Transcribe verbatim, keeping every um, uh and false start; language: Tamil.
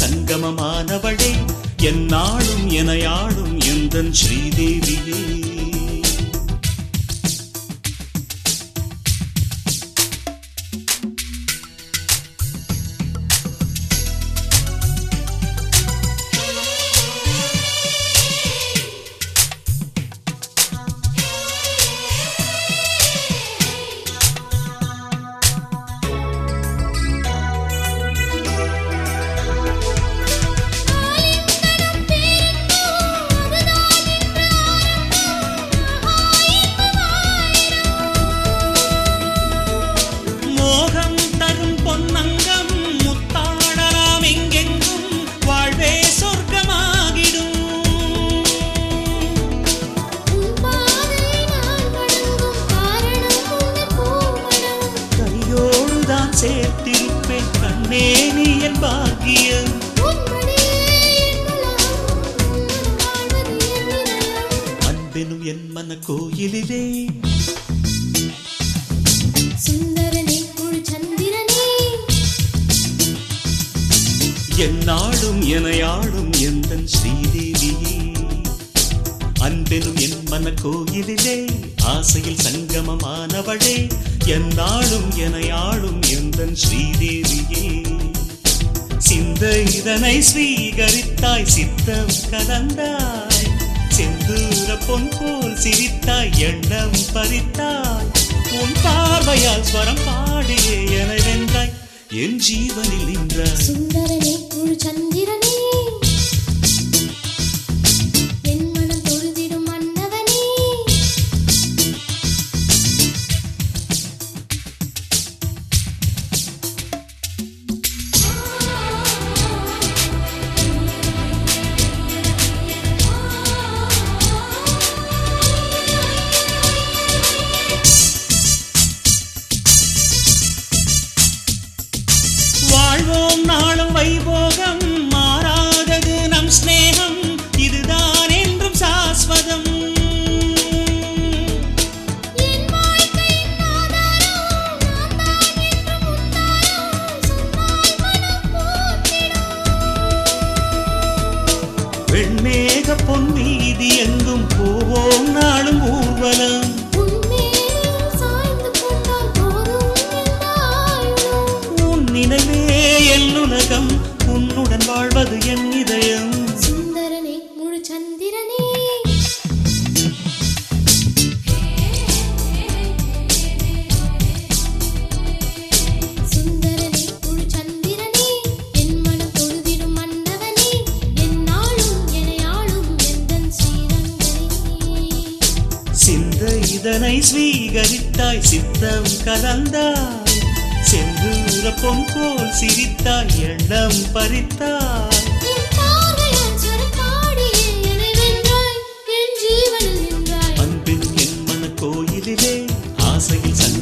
சங்கமமானவளே என்னாலும் எனையாளும் எந்தன் ஸ்ரீதேவியே. சேர்த்திருப்பேன் கண்ணே நீ என் பாக்கியம். அன்பெனும் என் மன கோயிலிலே சுந்தரனே முழு சந்திரனே என்னாலும் எனையாளும் எந்தன் ஸ்ரீதேவியே. அன்பெனும் என் மன கோயிலிலே ஆசையில் சங்கமமானவளே என்னாலும் எனையாளும் எந்தன் ஸ்ரீதேவியே. சிந்த இதனை ஸ்வீகரித்தாய் சித்தம் கலந்தாய் செந்தூர பொன் போல் சிரித்தாய் எண்ணம் பறித்தாய் உன் பார்வையால் ஸ்வரம் பாடியே என வென்றாய் என் ஜீவனில் நின்றாய். சுந்தரனே முழு சந்திரனே வாழ்வோம் நாளும் வைபோகம் மாறாதது நம் ஸ்நேகம் இதுதான் என்றும் சாஸ்வதம். வெண்மேக பொன் வீதி எங்கும் போவோம் நாளும் ஊர்வலம். நினைவே என் உலகம் உன்னுடன் வாழ்வது என் இதயம். சுந்தரனே முழு சந்திரனே சுந்தரனே முழு சந்திரனே என் மனம் தொழுதிடும் மன்னவனே என்னாலும் எனையாளும் எந்தன் ஸ்ரீரங்கனே. சிந்த இதனை ஸ்வீகரித்தாய் சித்தம் கலந்தாய் செந்தூர பொன் போல் சிரித்தாய் எண்ணம் பறித்தாய் அன்பின் என் மன கோயிலிலே ஆசையில்